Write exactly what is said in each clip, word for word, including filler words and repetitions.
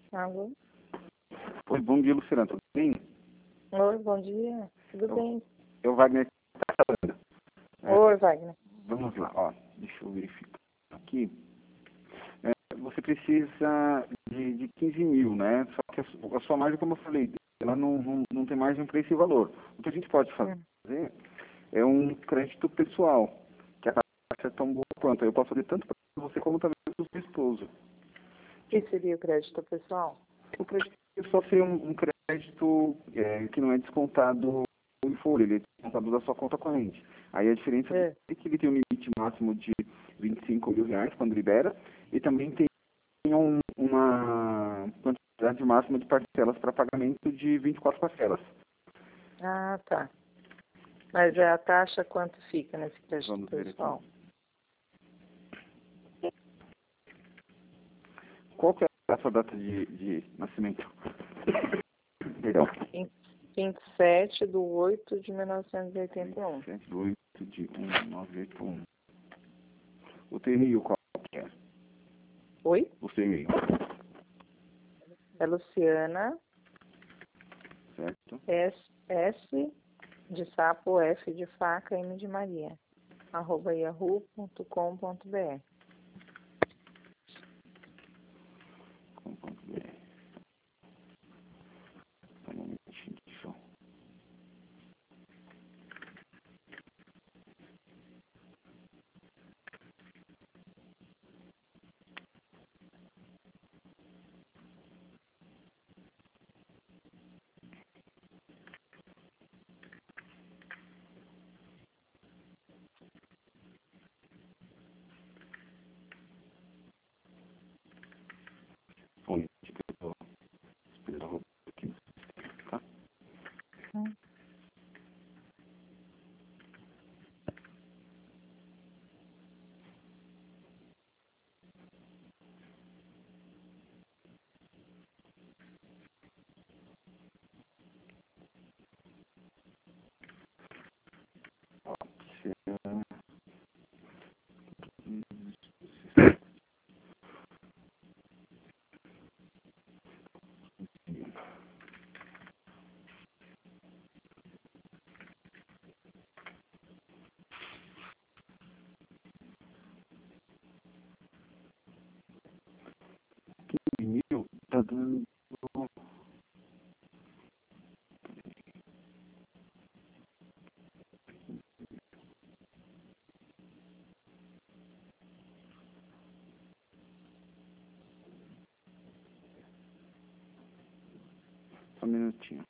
Alô? Oi, bom dia, Luciana, tudo bem? Oi, bom dia. Tudo Eu, bem? eu Wagner tá falando. É, Oi, Wagner. vamos lá, ó, deixa eu verificar aqui. É, você precisa de, de quinze mil, né? Só que a, su- a sua margem, como eu falei, ela não, não, não tem margem para esse valor. O que a gente pode Hum. fazer é um crédito pessoal, que a taxa é tão boa quanto. Eu posso fazer tanto para você como também para o seu esposo. Que seria o crédito pessoal? O crédito pessoal seria um, um crédito é, que não é descontado em folha, ele é descontado da sua conta corrente. Aí a diferença É. é que ele tem um limite máximo de vinte e cinco mil reais quando libera e também tem um, uma quantidade máxima de parcelas para pagamento de vinte e quatro parcelas. Ah, tá. Mas é a taxa quanto fica nesse crédito Vamos ver aqui. pessoal? Qual que é a sua data de, de nascimento? Perdão. vinte vinte e sete de oito de mil novecentos e oitenta e um. vinte e sete de oito de mil novecentos e oitenta e um. O teu e-mail qual que é? Oi? O seu e-mail, É Luciana, certo? S, S de sapo, F de faca, M de Maria, arroba yahoo ponto com ponto br. Com ponto B R. Só um momentinho aqui só. Um momentinho que eu tô esperando aqui, tá? Hum. Luciana. quinze mil tá dando. Só um minutinho.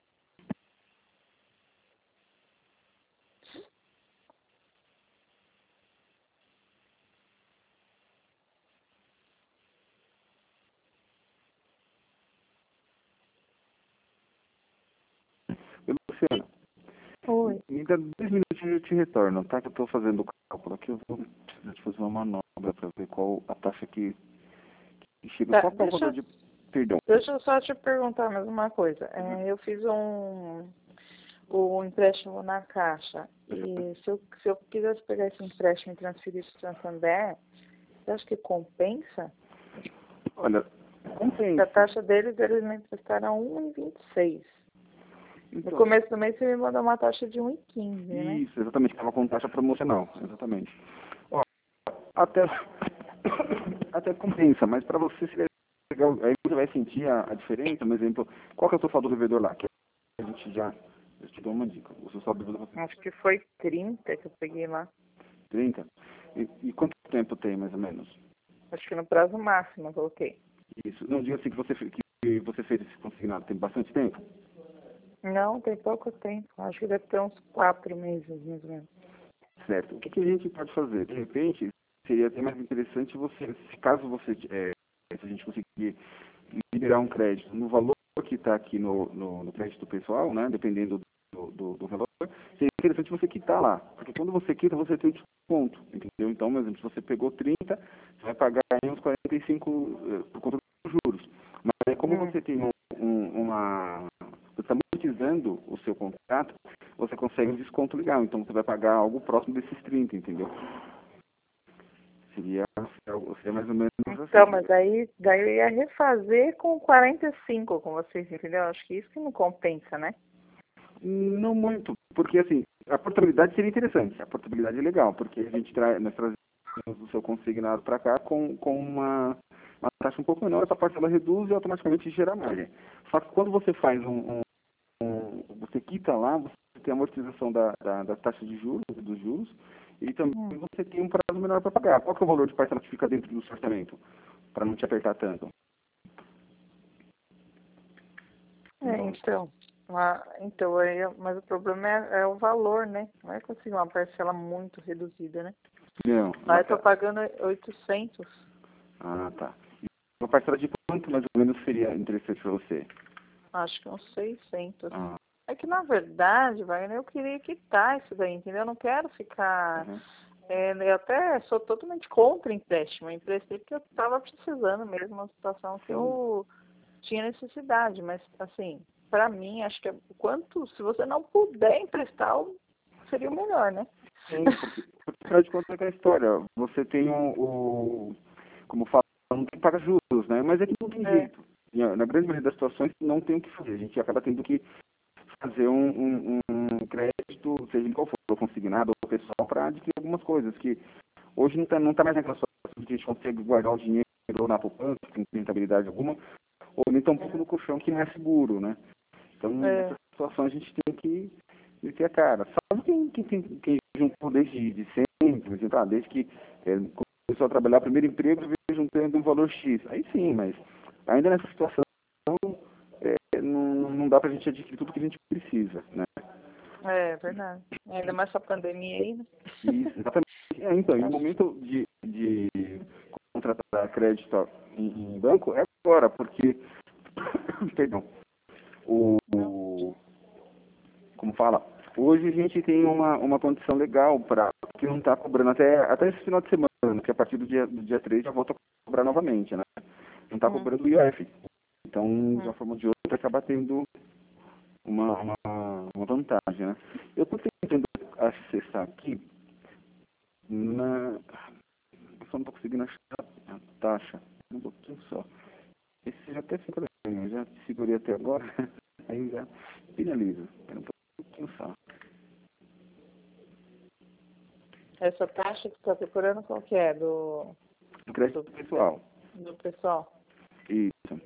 Oi, Luciana, Oi. me dá dois minutinhos e eu te retorno, tá? Que eu tô fazendo o cálculo aqui. Eu vou precisar de fazer uma manobra para ver qual a taxa que, que chega. Tá, Qual que é o valor deixa, de. Perdão. deixa eu só te perguntar mais uma coisa. É, eu fiz um, um empréstimo na Caixa e se eu, se eu quisesse pegar esse empréstimo e transferir para o Santander, você acha que compensa? Olha, Porque compensa. a taxa deles, eles me emprestaram um vírgula vinte e seis. No Então, começo do mês você me mandou uma taxa de um vírgula quinze, né? isso, exatamente, estava com taxa promocional, exatamente. Ó, até, até compensa, mas para você seria legal, aí você vai sentir a, a diferença, por exemplo, qual que é o seu saldo devedor lá? Que a gente já, eu te dou uma dica, o seu saldo devedor vai Acho que foi trinta que eu peguei lá. ser trinta, e, e quanto tempo tem, mais ou menos? Acho que no prazo máximo eu coloquei. Isso, não diga assim que você, fe- que você fez esse consignado, tem bastante tempo? Não, tem pouco tempo. Acho que deve ter uns quatro meses, mais ou menos. Certo. O que, que a gente pode fazer? De repente, seria até mais interessante você, se caso você, é, se a gente conseguir liberar um crédito no valor que está aqui no, no, no crédito pessoal, né, dependendo do, do, do valor, seria interessante você quitar lá. Porque quando você quita, você tem desconto, entendeu? Então, por exemplo, se você pegou trinta, você vai pagar aí uns quarenta e cinco eh, por conta dos juros. Mas aí, como Hum, você tem um, um, uma... Você está monetizando o seu contrato, você consegue um desconto legal. Então, você vai pagar algo próximo desses trinta, entendeu? seria, seria mais ou menos Então, assim. mas daí, daí eu ia refazer com quarenta e cinco com vocês, entendeu? Acho que isso que não compensa, né? Não muito, porque assim, a portabilidade seria interessante, a portabilidade é legal, porque a gente traz, nós trazemos o seu consignado para cá com, com uma, uma taxa um pouco menor, essa parcela reduz e automaticamente gera margem. Só que quando você faz um, um, um você quita lá, você tem a amortização da, da, da taxa de juros, dos juros, e também Hum. você tem um prazo menor para pagar. Qual que é o valor de parcela que fica dentro do seu orçamento, para não te apertar tanto? É, então. Mas, então aí, mas o problema é, é o valor, né? Não é conseguir uma parcela muito reduzida, né? Não. Lá eu tô pagando oitocentos. Ah, tá. Uma parcela de quanto mais ou menos seria interessante para você? Acho que uns seiscentos. Ah, É que, na verdade, Wagner, eu queria quitar isso daí, entendeu? Eu não quero ficar... uhum. É, eu até sou totalmente contra empréstimo. Eu emprestei porque eu estava precisando mesmo, uma situação que eu tinha necessidade. Mas, assim, para mim, acho que é o quanto... Se você não puder emprestar, seria o melhor, né? Sim, porque, porque afinal de contas é aquela história. Você tem o, o como fala, não tem que pagar juros, né? Mas é que não tem É, jeito. Na na grande maioria das situações, não tem o que fazer. A gente acaba tendo que fazer um, um, um crédito, seja em qual for, consignado ou pessoal, para adquirir algumas coisas que hoje não está não tá mais naquela situação que a gente consegue guardar o dinheiro ou na poupança, sem rentabilidade alguma, ou nem tampouco no colchão, que não é seguro, né? Então, é, nessas situações, a gente tem que meter a cara. Sabe quem, quem, quem, quem juntou desde de sempre, por exemplo, ah, desde que é, começou a trabalhar, primeiro emprego, veio juntando um valor X. Aí sim, mas ainda nessa situação, é, não, não dá para a gente adquirir tudo que a gente precisa, né? é verdade. Ainda mais essa pandemia aí, né? Isso, exatamente. É, então, e o momento de, de contratar crédito em, em banco é agora, porque, perdão, o, Não. como fala, hoje a gente tem uma, uma condição legal para que não está cobrando até, até esse final de semana, que a partir do dia, do dia três já volta a cobrar novamente, né? Não está Hum, cobrando o I O F. Então, de uma hum. forma ou de outra, acaba tendo uma, uma, uma vantagem, né? Eu estou tentando acessar aqui na... Eu só não estou conseguindo achar a taxa. Um pouquinho só. Esse já até fica legal, eu já segurei até agora, aí já finaliza. Espera um pouquinho só. Essa taxa que você está procurando, qual que é? Do, Do crédito do, pessoal. do pessoal? Isso.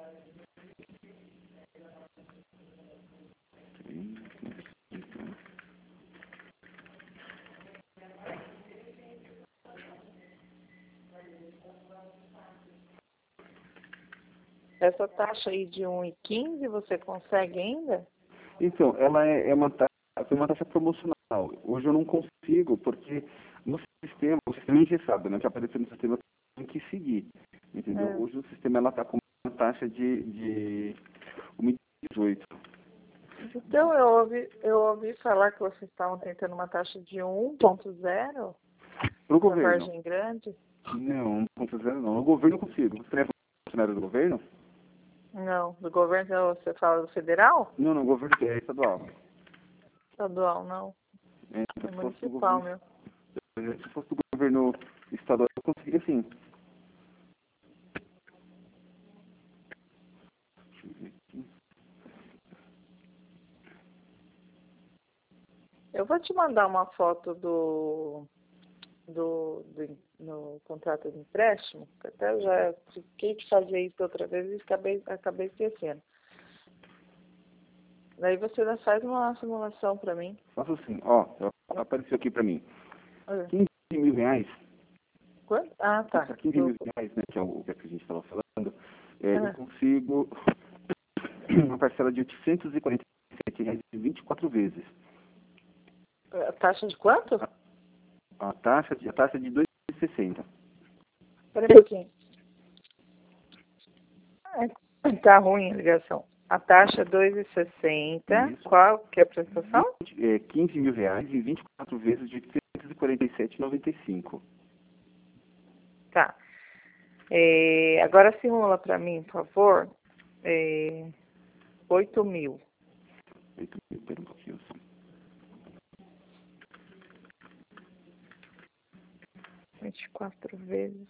Essa taxa aí de um e quinze você consegue ainda? Então, ela é, é uma taxa, foi uma taxa promocional. Hoje eu não consigo, porque no sistema, o sistema é engessado, né? Que apareceu no sistema, tem que seguir. Entendeu? É. Hoje o sistema ela está com uma taxa de, de um e dezoito. Então, eu ouvi, eu ouvi falar que vocês estavam tentando uma taxa de um ponto zero Para o para governo. margem grande. Não, um ponto zero não. No governo eu consigo. Você é funcionário do governo? Não, do governo, então, você fala do federal? Não, não, o governo é estadual. Estadual, não. É, É se fosse do municipal, governo, meu. se fosse do governo estadual, eu conseguiria sim. Eu vou te mandar uma foto do, do, do no contrato de empréstimo, que até eu já fiquei de fazer isso outra vez e acabei, acabei esquecendo. Daí você já faz uma simulação para mim. Faço assim, ó, apareceu aqui para mim. Ah, quinze mil reais, quanto? Ah, tá. quinze Do, mil reais, né, que é o que a gente estava falando, é, eu ah, consigo uma parcela de oitocentos e quarenta e sete reais e vinte e quatro vezes. a taxa de quanto? A, a taxa de a taxa de dois vírgula sessenta. Espera um pouquinho. Ah, tá ruim a ligação. A taxa é dois vírgula sessenta. Isso. Qual que é a prestação? vinte, é, quinze mil reais e vinte e quatro vezes de oitocentos e quarenta e sete reais e noventa e cinco. Tá. É, agora simula para mim, por favor. É, oito mil. oito mil, pera um pouquinho só. vinte e quatro vezes.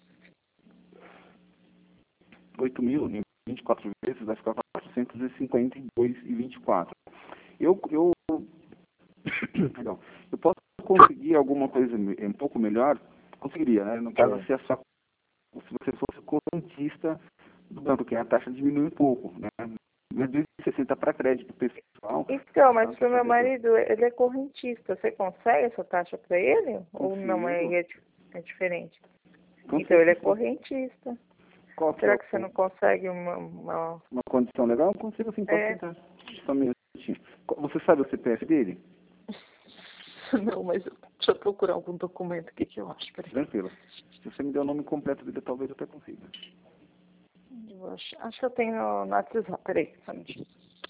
oito mil em vinte e quatro vezes vai ficar quatrocentos e cinquenta e dois e vinte e quatro. Eu, eu, perdão, eu posso conseguir alguma coisa um pouco melhor? Conseguiria, né? No caso, É. se, a sua, se você fosse correntista do banco, que a taxa diminui um pouco, né? duzentos e sessenta para crédito pessoal. Então, mas para o meu marido, ele é correntista. Você consegue essa taxa para ele? Ou não, é, Consigo. é, di- é diferente? Consigo, Então, ele é sim. correntista. Qual que é Será o- que você não consegue uma... uma... uma condição legal? Consigo sim, pode É. tentar. Só um minutinho. Você sabe o C P F dele? Não, mas deixa eu procurar algum documento aqui que eu acho. Peraí. Tranquilo. Se você me der o nome completo dele, talvez eu até consiga. Eu acho, acho que eu tenho no, no WhatsApp. Peraí, só um minutinho.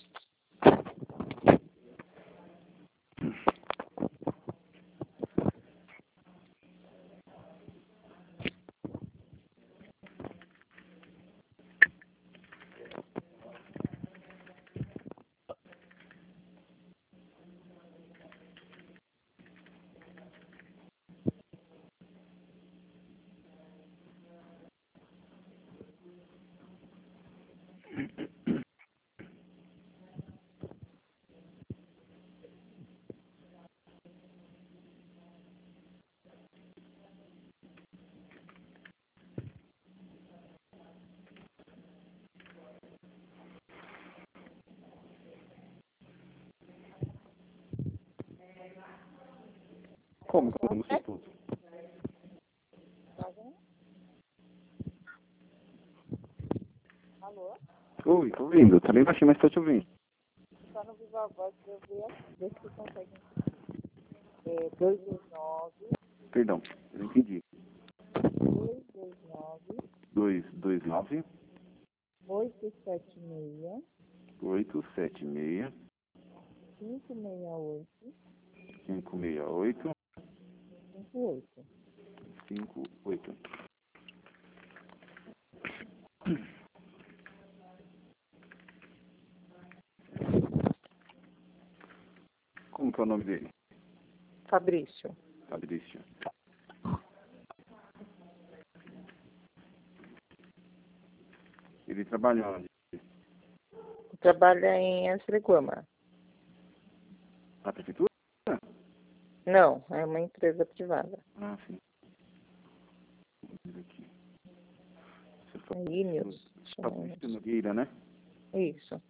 Como que eu não sei tudo? Alô? Oi, tô ouvindo. Tá bem baixinho, mas tô te ouvindo. Só no Viva Voz para eu ver, ver se consegue. É dois dois nove, Perdão, eu não entendi. dois dois nove, dois dois nove, oito sete seis, oito sete seis, cinco seis oito, cinco seis oito, cinco oito. cinco oito. Como que é o nome dele? Fabrício. Fabrício. Ele trabalha onde? Trabalha em Anseleguama. Na prefeitura? Não, é uma empresa privada. Ah, sim. Vamos ver aqui. Você É fala Ineos. Chama Fabrício Ineos. Nogueira, né? Isso.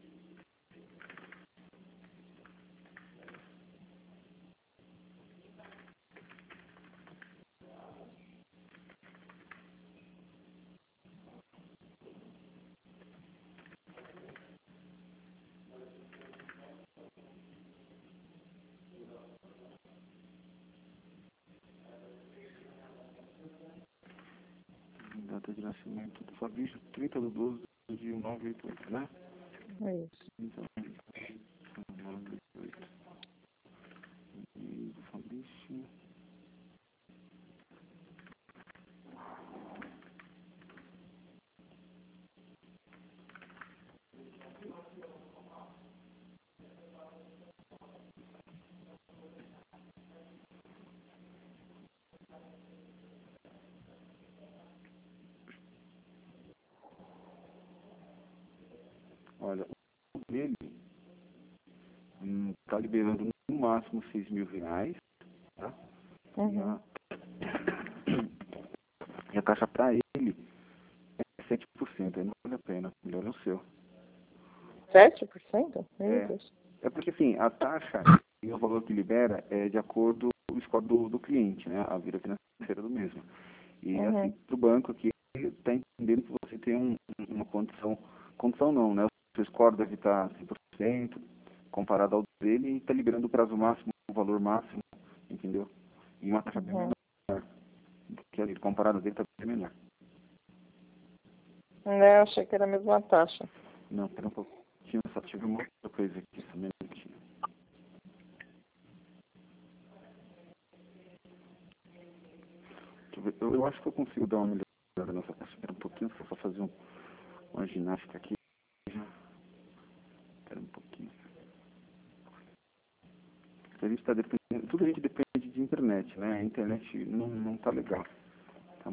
Data de nascimento do Fabrício, trinta de doze de mil novecentos e oitenta e oito, né? É isso. Então, noventa e oito. E do Fabrício. Olha, o dele está liberando no máximo seis mil reais, tá? E Uhum. a, e a taxa para ele é sete por cento, aí não vale a pena, melhor é o seu. sete por cento? Meu É, Deus. é porque assim, a taxa e o valor que libera é de acordo com o score do, do cliente, né? A vida financeira do mesmo. E assim, Uhum. para o banco que está entendendo que você tem um, uma condição, condição não, né? O seu score deve estar cem por cento comparado ao dele e está liberando o prazo máximo, o valor máximo, entendeu? E uma taxa bem Uhum. menor, que ali, comparado ao dele está bem menor. Né, eu achei que era a mesma taxa. Não, pera um pouquinho, só tive uma outra coisa aqui, só um minutinho. Deixa eu, ver, eu, eu acho que eu consigo dar uma melhorada nessa taxa, espera um pouquinho, só para fazer um, uma ginástica aqui. Espera um pouquinho. A gente tá dependendo, tudo a gente depende de internet, né? A internet não, não tá legal.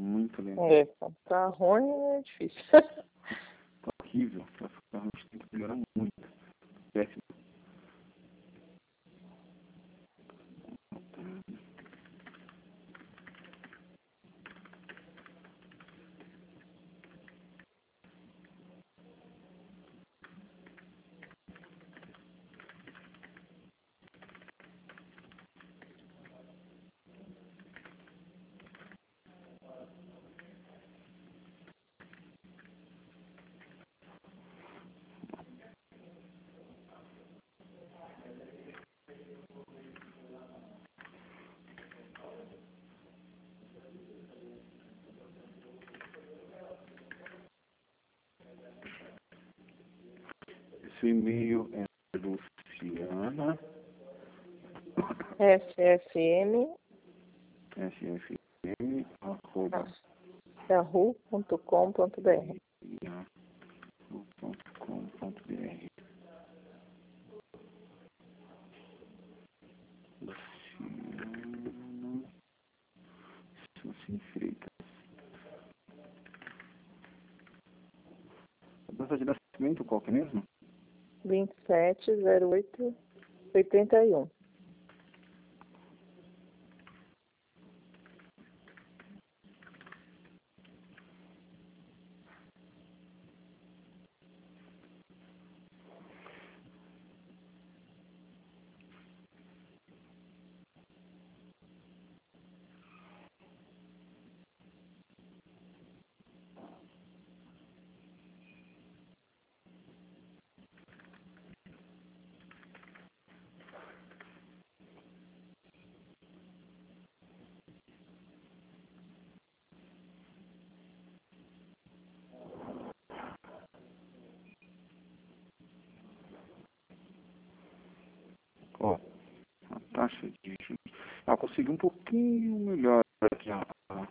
muito lento. É, tá ruim, é difícil. Tá horrível. Pra ficar ruim, tem que melhorar muito. Péssimo. Esse e-mail é Luciana. S F M. S F M, arroba, yahoo ponto com ponto br. yahoo ponto com ponto br. Luciana Sucim Freitas. A data de nascimento qual que é mesmo? vinte e sete zero oito oitenta e um. Ó, a taxa de juros. Ah, consegui um pouquinho melhor aqui, ó.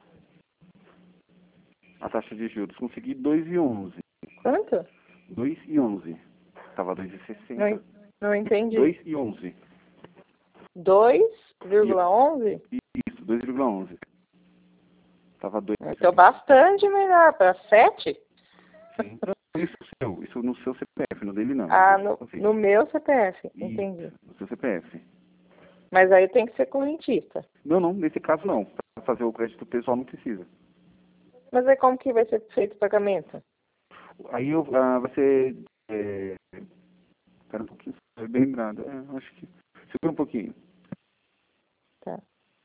A taxa de juros. Consegui dois e onze. Quanto? dois e onze. Tava dois e sessenta. Não, en- não entendi. dois e onze. dois vírgula onze? Isso, dois vírgula onze. Tava dois. Então bastante melhor, para sete? Sim. Isso, seu, isso no seu C P F, no dele não. Ah, no, no meu C P F, Isso, entendi. no seu C P F. Mas aí tem que ser correntista. Não, não, nesse caso não. Para fazer o crédito pessoal não precisa. Mas aí como que vai ser feito o pagamento? Aí eu, ah, vai ser. É... Espera um pouquinho, é bem lembrado. É, acho que. Segura um pouquinho. Tá.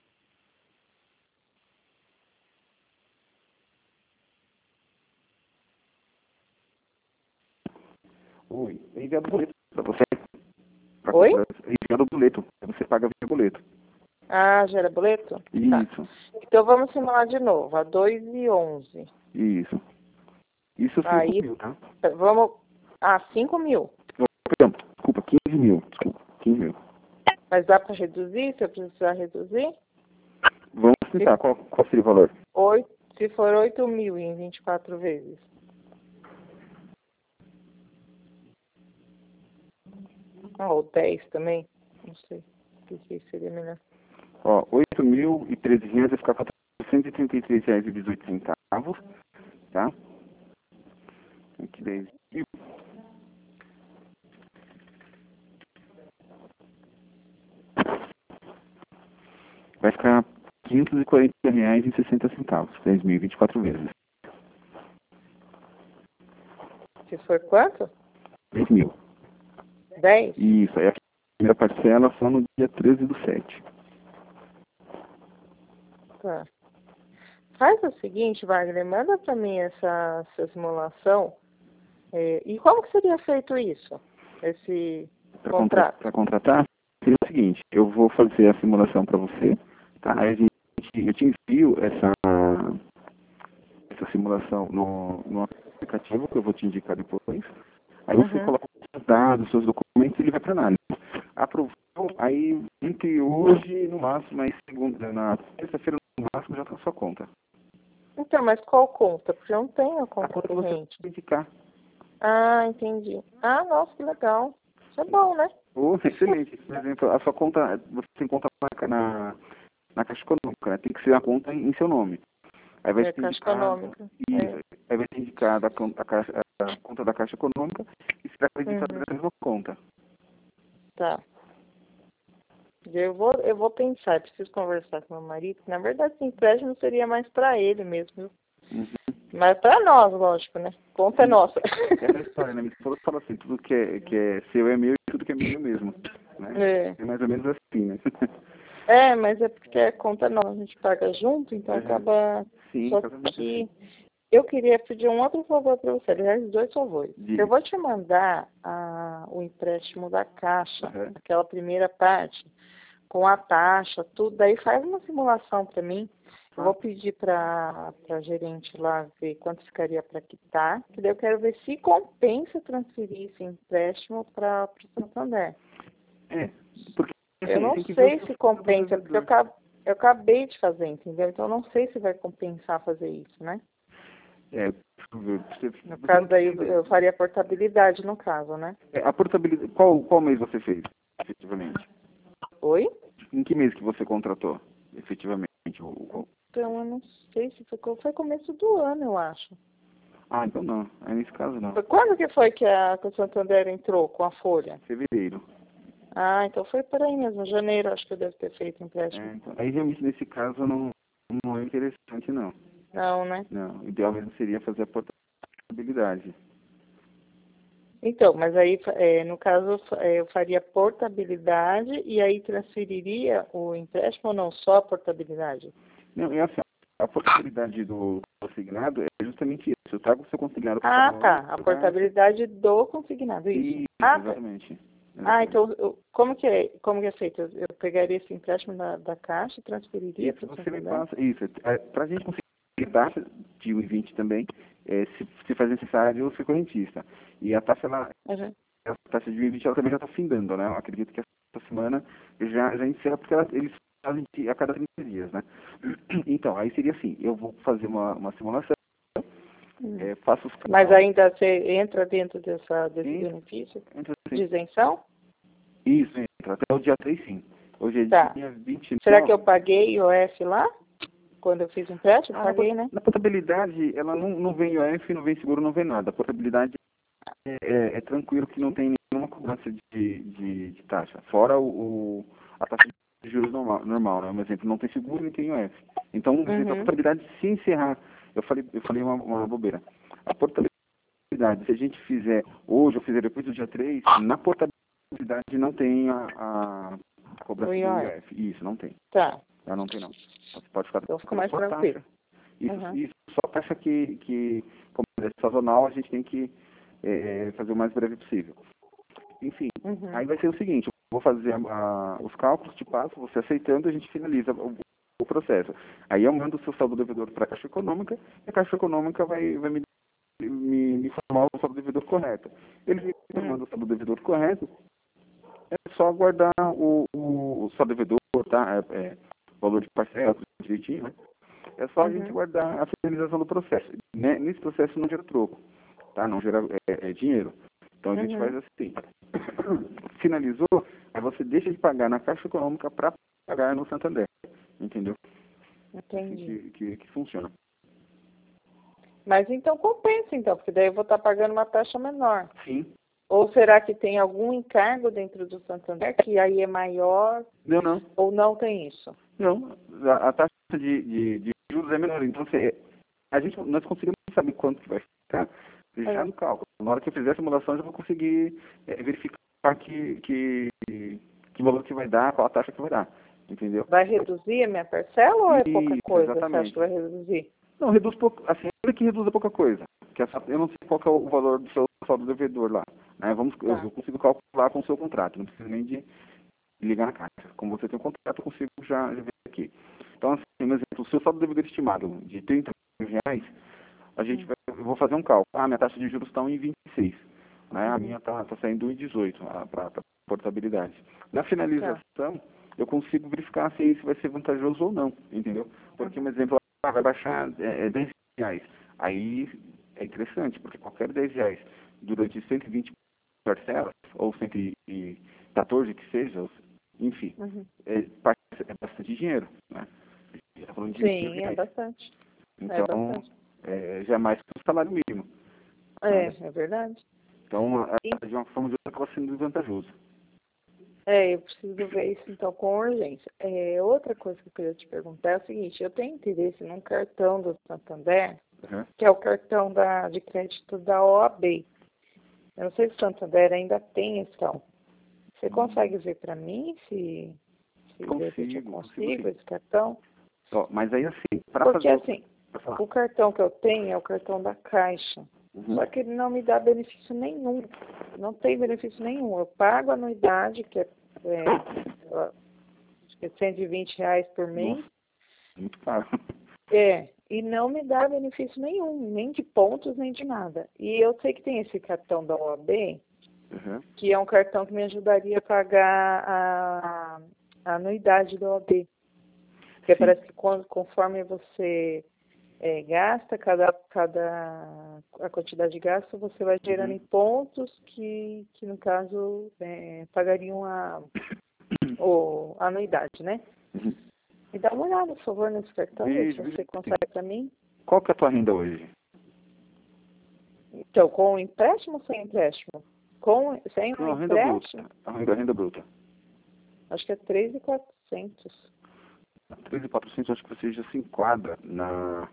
Oi, é enviado o boleto para você. Pra Oi? cobrar- É enviado o boleto. Você paga via boleto. Ah, gera boleto? Isso, Tá. Então vamos simular de novo, a dois e onze. isso. Isso cinco Aí, mil, tá? vamos... Ah, cinco mil. Perdão, desculpa, quinze mil. Desculpa, quinze mil. Mas dá para reduzir, se eu precisar reduzir? Vamos tentar. Qual, qual seria o valor? Oito, se for oito mil em vinte e quatro vezes. Ah, ou dez também. Não sei. O que, que seria melhor? Ó, oito mil e treze reais vai ficar quatrocentos e trinta e três reais e dezoito centavos, tá? Aqui dez mil. Vai ficar quinhentos e quarenta reais e sessenta centavos, dez mil e vinte e quatro vezes. Se for quanto? dez mil. dez? Isso, aí a primeira parcela só no dia treze do sete. Tá. Faz o seguinte, Wagner, manda para mim essa, essa simulação. É, e como que seria feito isso? Esse Para contrato? contra, contratar, seria o seguinte, eu vou fazer a simulação para você, tá? Aí a gente, eu te envio essa, essa simulação no, no aplicativo que eu vou te indicar depois. Aí você Uhum. coloca os seus dados, os seus documentos e ele vai para análise. Aprovou, aí entre hoje, no máximo, aí segunda, na terça-feira, no máximo, já está na sua conta. Então, mas qual conta? Porque eu não tenho a A conta conta você corrente. vai indicar. Ah, entendi. Ah, nossa, que legal. Isso é bom, né? Oh, excelente. Por exemplo, a sua conta, você tem conta na, na Caixa Econômica, né? Tem que ser a conta em, em seu nome. Aí vai É ser Caixa indicado, Econômica. isso, É. aí vai ser indicada a, con- a, caixa, a conta da Caixa Econômica e será acreditada Uhum. na mesma conta. Tá. Eu vou, eu vou pensar, eu preciso conversar com meu marido. Na verdade, esse empréstimo seria mais para ele mesmo, viu? Uhum. Mas para nós, lógico, né? Conta é Sim. nossa. Essa é a história, né? Minha esposa fala assim, tudo que é, que é seu é meu e tudo que é meu é mesmo. Né? É. É mais ou menos assim, né? É, mas é porque a conta não, a gente paga junto, então Uhum. acaba. Sim, Só exatamente que assim. eu queria pedir um outro favor para você, aliás, dois favores. Eu Diga. vou te mandar a, o empréstimo da Caixa, Uhum. aquela primeira parte, com a taxa, tudo. Daí faz uma simulação para mim. Eu vou Ah, pedir para a gerente lá ver quanto ficaria para quitar, que daí eu quero ver se compensa transferir esse empréstimo para o Santander. é, porque Eu assim, não tem que ver o sei seu se saldo do compensa, porque eu, devedor. ca- eu acabei de fazer, entendeu? Então eu não sei se vai compensar fazer isso, né? É, deixa eu ver, você, No você não caso daí eu precisa. eu faria portabilidade no caso, né? É, a portabilidade, qual, qual mês você fez, efetivamente? Oi? Em que mês que você contratou, efetivamente? O, o- Então eu não sei se foi, co- foi começo do ano, eu acho. Ah, então não. Aí nesse caso não. Foi quando que foi que a que o Santander entrou com a folha? Fevereiro. Ah, então foi por aí mesmo, janeiro acho que eu devo ter feito o empréstimo. É, então, aí realmente nesse caso não, não é interessante não. Não, né? Não, o ideal mesmo seria fazer a portabilidade. Então, mas aí, é, no caso, é, eu faria portabilidade e aí transferiria o empréstimo ou não? Só a portabilidade? Não, é assim, a portabilidade do consignado é justamente isso. Eu trago o seu consignado para Ah, tá. A a caixa portabilidade do consignado, isso. e Ah, tá. exatamente. Ah, Exatamente. então, eu- como que é, como que é feito? Eu, eu pegaria esse empréstimo da, da Caixa e transferiria Isso, para o você me Santander? passa. Isso, para a gente conseguir taxa de um e vinte também, é, se, se faz necessário, eu sou correntista. E a taxa, ela, Uhum. a taxa de um e vinte ela também já está findando, né? Eu acredito que essa semana já, já encerra, porque ela, eles fazem de- a cada trinta dias, né? Então, aí seria assim, eu vou fazer uma, uma simulação, Hum. é, faço os Mas cálculos, ainda você entra dentro dessa, desse entra, benefício entra de assim, isenção? isso, entra, até o dia três sim. Hoje é Tá. dia vinte e Será que eu nove. paguei I O F lá? Quando eu fiz o empréstimo? Ah, na, Paguei, pot- né? na portabilidade, ela não, não vem O F, não vem seguro, não vem nada. A portabilidade é, é- é tranquilo que não tem nenhuma cobrança de, de, de taxa. Fora o, o- a taxa de juros normal, normal, né? Um exemplo, não tem seguro nem tem I O F. Então, um exemplo, a Uhum. portabilidade se encerrar, eu falei, eu falei uma, uma bobeira. A portabilidade, se a gente fizer hoje ou fizer depois do dia três, na portabilidade não tem a, a, a O cobrança do I O F. I O F. Isso, não tem. Tá. Ela não tem não. Você pode ficar Então fica tranquilo, mais só a taxa. tranquilo. Isso, Uhum. isso, só a taxa que, que como é sazonal, a gente tem que é, é, fazer o mais breve possível. Enfim, Uhum. aí vai ser o seguinte, eu vou fazer a, a, os cálculos, te passo, você aceitando, a gente finaliza o, o processo. Aí eu mando o seu saldo devedor para a Caixa Econômica, e a Caixa Econômica vai, vai me, me, me informar o saldo devedor correto. Ele me Hum. informando o saldo devedor correto, é só aguardar o, o, o saldo devedor, tá? É, é, valor de parcela, tudo direitinho, né? É só a gente Uhum. aguardar a finalização do processo. Né? Nesse processo não gera troco, tá? Não gera é, é dinheiro. Então a gente faz Uhum. assim. Finalizou, aí você deixa de pagar na Caixa Econômica para pagar no Santander. Entendeu? Assim Entendi. que, que, que funciona. Mas então compensa, então, porque daí eu vou estar pagando uma taxa menor. Sim. Ou será que tem algum encargo dentro do Santander que aí é maior Não, não. ou não tem isso? Não. A, a taxa de, de, de juros é menor. Então você, a gente, nós conseguimos saber quanto que vai ficar já É. no cálculo. Na hora que eu fizer a simulação, eu já vou conseguir é, verificar que, que, que valor que vai dar, qual a taxa que vai dar. Entendeu? Vai reduzir a minha parcela ou é pouca Isso, coisa? Você acha exatamente. que vai reduzir? Não, reduz pouco, assim, ainda que reduza pouca coisa. Que essa, eu não sei qual que é o valor do seu saldo devedor lá. Né? Vamos, eu, Tá. eu consigo calcular com o seu contrato, não precisa nem de ligar na caixa. Como você tem um contrato, eu consigo já, já ver aqui. Então, assim, por exemplo, o seu saldo devedor estimado de trinta mil reais, a gente Hum. vai, eu vou fazer um cálculo. Ah, minha taxa de juros está em vinte e seis. Né? A Uhum. minha está tá saindo em dezoito para a portabilidade. Na Tá. finalização, eu consigo verificar se isso vai ser vantajoso ou não, entendeu? Porque, Uhum. um exemplo, ah, vai baixar é, é dez reais. Aí é interessante, porque qualquer dez reais durante cento e vinte parcelas, ou cento e quatorze que seja, enfim, Uhum. é, é bastante dinheiro, né? A gente tá falando de mil Sim, é reais. bastante. Então, é, já é mais que o salário mínimo. É, é verdade. Então, a, de uma forma ou de outra, acaba sendo desvantajoso. É, eu preciso ver isso, então, com urgência. É, outra coisa que eu queria te perguntar é o seguinte, eu tenho interesse num cartão do Santander, Uhum. que é o cartão da, de crédito da O A B. Eu não sei se o Santander ainda tem esse cartão. Você consegue ver para mim se, se de repente eu Consigo, consigo consigo sim. esse cartão? Ó, mas aí, assim, para Porque, fazer... assim, Pra o cartão que eu tenho é o cartão da Caixa. Uhum. Só que ele não me dá benefício nenhum. Não tem benefício nenhum. Eu pago a anuidade, que é, é, acho que é cento e vinte reais por mês. Nossa, muito caro. É, e não me dá benefício nenhum, nem de pontos, nem de nada. E eu sei que tem esse cartão da O A B, Uhum. que é um cartão que me ajudaria a pagar a, a anuidade da O A B. Porque Sim. parece que quando, conforme você é, gasta, cada, cada a quantidade de gasto, você vai gerando Uhum. em pontos que, que no caso, é, pagariam a, o, a anuidade, né? Uhum. Me dá uma olhada, por favor, nesse cartão, ver se Vejo, vejo. você consegue para mim. Qual que é a tua renda hoje? Então, com empréstimo ou sem empréstimo? Com, sem Não, um a renda bruta. empréstimo, A renda, a renda bruta. acho que é três mil e quatrocentos. três mil e quatrocentos, acho que você já se enquadra na,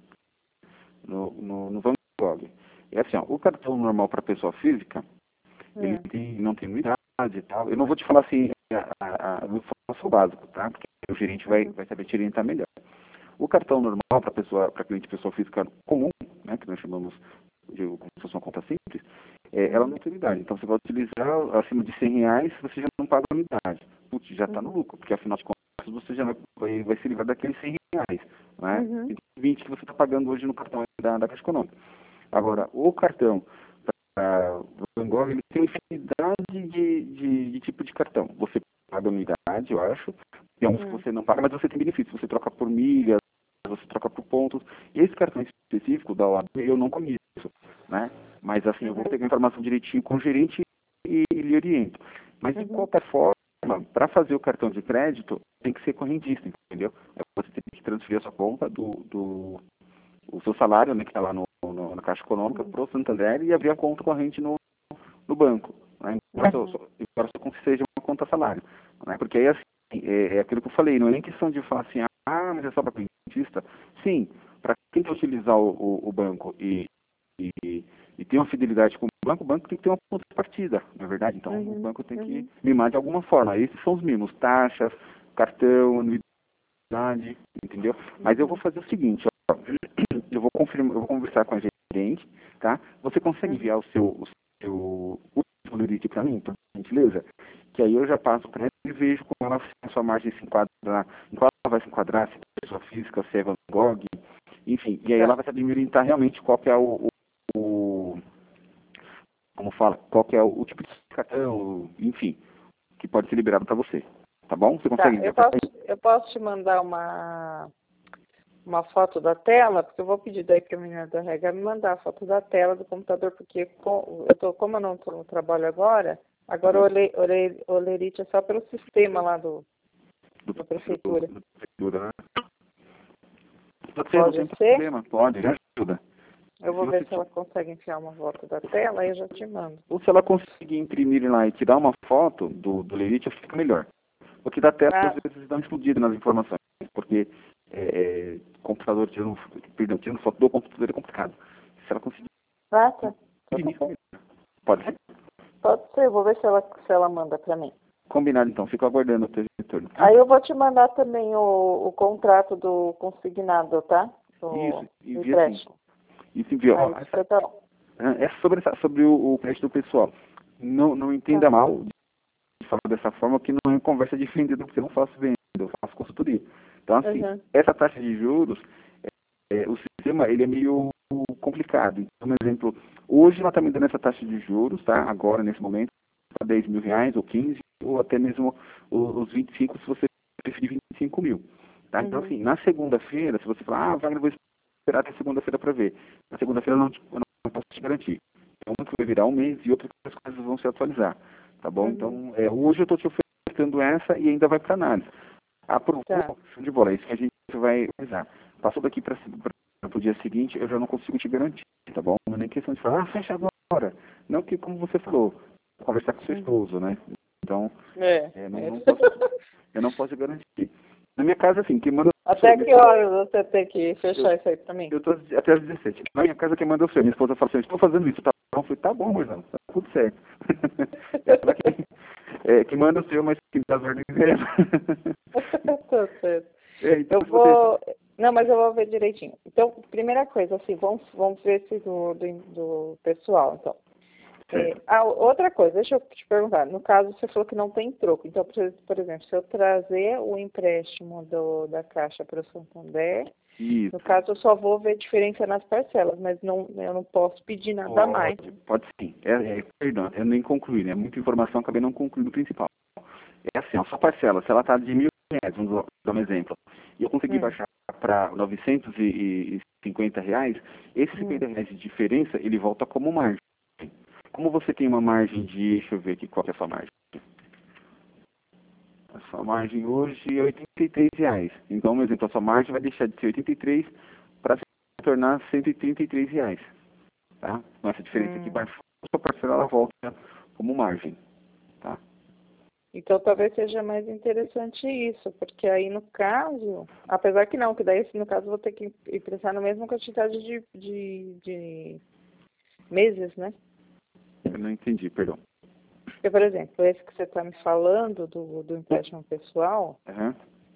no, no, no Van Gogh. É assim, ó, o cartão normal para pessoa física, ele Hum. tem, não tem unidade e tal. Eu não vou te falar assim, a, a, a, o informação básico, tá? Porque o gerente vai, vai saber te orientar melhor. O cartão normal para pessoa, para cliente pessoa física comum, né, que nós chamamos de como se fosse uma conta simples, é, ela não tem unidade. Então você vai utilizar acima de cem reais, você já não paga a unidade. Putz, já está no Uhum. lucro, porque afinal de contas você já vai, vai, vai se livrar daqueles cem reais, né? Uhum. cento e vinte que você está pagando hoje no cartão da, da Caixa Econômica. Agora, o cartão para Van Gogh, ele tem infinidade de, de, de tipo de cartão. Você paga unidade, eu acho, tem uns que Hum. você não paga, mas você tem benefícios. Você troca por milhas, você troca por pontos. Esse cartão específico da O A B eu não conheço, né? Mas assim, eu vou Uhum. pegar a informação direitinho com o gerente e, e lhe oriento. Mas de Uhum. qualquer forma, para fazer o cartão de crédito, tem que ser correntista, entendeu? Você tem que transferir a sua conta do, do o seu salário, né, que está lá no, no, na Caixa Econômica, Uhum. para o Santander e abrir a conta corrente no, no banco, né? Embora Uhum. só, embora só que seja uma conta salário, né? Porque aí assim, é, é aquilo que eu falei, não é nem questão de falar assim, ah, mas é só para clientista. Sim, para quem quer utilizar o, o, o banco e, e, e ter uma fidelidade com o banco, o banco tem que ter uma ponta de partida, não é verdade? Então o Uhum. banco tem que Uhum. mimar de alguma forma. Esses são os mimos, taxas, cartão, anuidade, entendeu? Mas eu vou fazer o seguinte, ó, eu vou confirmar, eu vou conversar com a gerente, tá? Você consegue Uhum. enviar o seu, o seu último limite para mim, por gentileza? Que aí eu já passo para ela e vejo como ela, a sua margem se enquadrar, em qual ela vai se enquadrar, se é pessoa física, se é Van Gogh, enfim. E aí ela Tá. vai saber me orientar realmente qual que é o, o, o como fala, qual que é o, o tipo de cartão, enfim, que pode ser liberado para você. Tá bom? Você consegue Tá. Eu enviar para posso, mim? eu posso te mandar uma, uma foto da tela, porque eu vou pedir daí para a menina do R H me mandar a foto da tela do computador, porque com, eu tô, como eu não estou no trabalho agora, agora o ole- ole- Olerite é só pelo sistema lá do, Do, da do, prefeitura. do prefeitura, né? Pode ser, não Pode tem ser? problema, pode, já ajuda. Eu Se vou ver você se ela consegue enfiar uma foto da tela, aí eu já te mando. Ou se ela conseguir imprimir lá e tirar uma foto do, do lerite, fica melhor. Porque da tela, às Ah, vezes, dá uma explodida nas informações. Porque é, é, computador tirando, perdão, tirando foto do computador é complicado. Se ela conseguir ah, tá. Tudo imprimir, fica bem. melhor. Pode ser? Pode ser, eu vou ver se ela, se ela manda para mim. Combinado, então. Fico aguardando o teu retorno, tá? Aí eu vou te mandar também o, o contrato do consignado, tá? Do, Isso, do envia sim. empréstimo. Isso envia. Ó, Aí essa, você tá bom. é sobre, essa, sobre o, o crédito pessoal. Não, não Tá. entenda mal de falar dessa forma, que não é conversa de vendedor, porque eu não faço venda, eu faço consultoria. Então, assim, Uhum. essa taxa de juros, é, o sistema, ele é meio complicado. Então, por exemplo, hoje ela está me dando essa taxa de juros, tá? Agora, nesse momento, para dez mil reais, ou quinze, ou até mesmo os vinte e cinco, se você preferir vinte e cinco mil. Tá? Então, Uhum. assim, na segunda-feira, se você falar, ah, Wagner, eu vou esperar até segunda-feira para ver. Na segunda-feira eu não, te- eu não posso te garantir. Então, uma que vai virar um mês e outra que as coisas vão se atualizar. Tá bom? Uhum. Então, é, hoje eu estou te oferecendo essa e ainda vai para análise. Aprovou, Tá. show de bola, é isso que a gente vai usar. Passou daqui para pro dia seguinte, eu já não consigo te garantir, tá bom? Não é nem questão de falar, ah, fecha agora. Não que, como você falou, conversar com seu esposo, né? Então, É. é, não, não posso, eu não posso garantir. Na minha casa, assim, quem manda... Até que horas você tem que fechar eu, isso aí pra mim? Eu tô até às dezessete. Na minha casa, quem manda é o seu. Minha esposa fala assim, estou fazendo isso, tá bom? Eu falei, tá bom, Moisés, tá tudo certo. Ela que, é, que manda o seu, mas que dá as ordens é ela. Tá certo. É, então, Eu vou... você... Não, mas eu vou ver direitinho. Então, primeira coisa, assim, vamos, vamos ver se do, do, do pessoal, então. É, a outra coisa, deixa eu te perguntar. No caso, você falou que não tem troco. Então, por, por exemplo, se eu trazer o empréstimo do, da Caixa para o Santander, Isso. no caso, eu só vou ver diferença nas parcelas, mas não, eu não posso pedir nada Pode, a mais. pode sim. É, é, perdão, eu nem concluí, né? Muita informação, acabei não concluindo o principal. É assim, a sua parcela, se ela está de mil reais, vamos dar um exemplo, e eu consegui Hum. baixar para novecentos e cinquenta reais, esses cinquenta Hum. reais de diferença, ele volta como margem. Como você tem uma margem de, deixa eu ver aqui, qual que é a sua margem? A sua margem hoje é oitenta e três reais. Então, por exemplo, a sua margem vai deixar de ser oitenta e três para se tornar cento e trinta e três reais. Tá? Com essa diferença aqui, Hum. baixou, a sua parcela ela volta como margem. Tá? Então, talvez seja mais interessante isso, porque aí, no caso, apesar que não, que daí, no caso, eu vou ter que emprestar na mesma quantidade de, de, de meses, né? Eu não entendi, perdão. Porque, por exemplo, esse que você está me falando, do, do empréstimo pessoal, Uhum.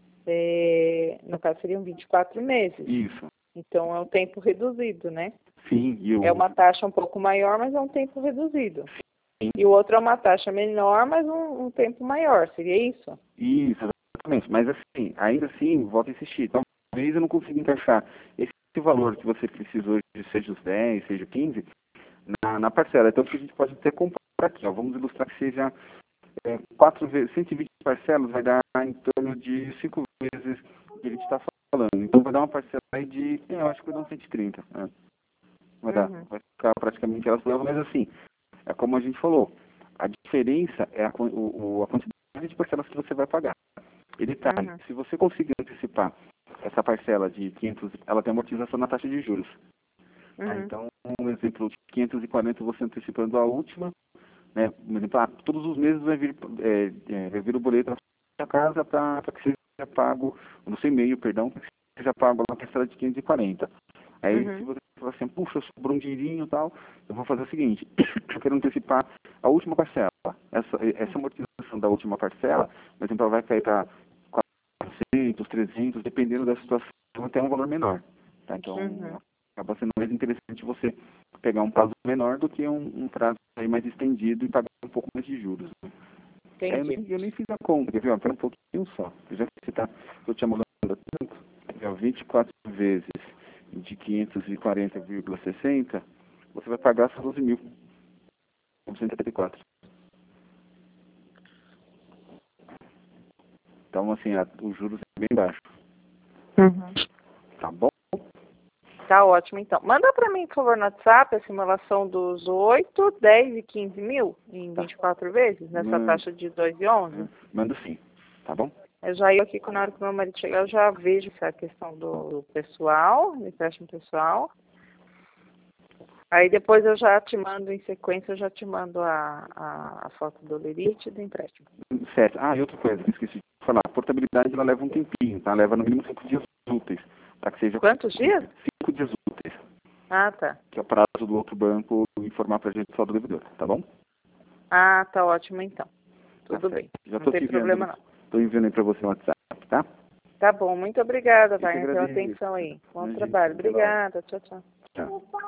é, no caso, seriam vinte e quatro meses. Isso. Então, é um tempo reduzido, né? Sim, e eu... É uma taxa um pouco maior, mas é um tempo reduzido. Sim. E o outro é uma taxa menor, mas um, um tempo maior, seria isso? Isso, exatamente. Mas assim, ainda assim, volto a insistir. Talvez eu não consiga encaixar esse valor que você precisa hoje, seja os dez, seja quinze, na, na parcela. Então, o que a gente pode até comparar aqui, ó, vamos ilustrar que seja é, quatro vezes, cento e vinte parcelas, vai dar em torno de cinco vezes o que a gente está falando. Então, vai dar uma parcela aí de, eu acho que vai dar uns cento e trinta. Né? Vai dar, Uhum. vai ficar praticamente elas por elas, mas assim, é como a gente falou, a diferença é a, o, a quantidade de parcelas que você vai pagar. E detalhe, Uhum. se você conseguir antecipar essa parcela de quinhentos, ela tem amortização na taxa de juros. Uhum. Ah, então, um exemplo de quinhentos e quarenta você antecipando a última, né? Por exemplo, ah, todos os meses vai vir, é, é, vai vir o boleto na sua casa para que seja pago, no seu e-mail, perdão, para que seja pago a parcela de quinhentos e quarenta. Aí, Uhum. se você falar assim, puxa, sobrou um dinheirinho e tal, eu vou fazer o seguinte, eu quero antecipar a última parcela. Essa, essa amortização da última parcela, por exemplo, ela vai cair para quatrocentos, trezentos, dependendo da situação, até um valor menor. Tá? Então, Uhum. acaba sendo mais interessante você pegar um prazo menor do que um, um prazo aí mais estendido e pagar um pouco mais de juros. Né? Aí eu, Entendi. nem, eu nem fiz a conta, quer ver? Pera um pouquinho só. Já que você está, eu te amolando tanto, é, vinte e quatro vezes de quinhentos e quarenta vírgula sessenta, você vai pagar só doze mil, novecentos e setenta e quatro. Então, assim, a, os juros é bem baixo. Uhum. Tá bom? Tá ótimo, então. Manda para mim, por favor, no WhatsApp a simulação dos oito, dez e quinze mil em Tá. vinte e quatro vezes, nessa Manda, taxa de dois e onze. manda sim, tá bom? Eu já ia aqui, na hora que meu marido chegar, eu já vejo essa questão do, do pessoal, do empréstimo pessoal. Aí depois eu já te mando, em sequência, eu já te mando a, a, a foto do lerite e do empréstimo. Certo. Ah, e outra coisa que eu esqueci de falar. A portabilidade, ela leva um tempinho, tá? Leva no mínimo cinco dias úteis, para que seja... Quantos dias? Cinco dias úteis, Ah, tá. que é o prazo do outro banco informar pra gente só do devedor, tá bom? Ah, tá ótimo, então. Tá Tudo certo. bem. Já Não tô tem te enviando, problema, não. tô enviando aí pra você no WhatsApp, tá? Tá bom, muito obrigada, Eu que Wagner, pela agradeço. atenção aí. Bom Imagina, trabalho. até logo. Obrigada, tchau, tchau. Tchau.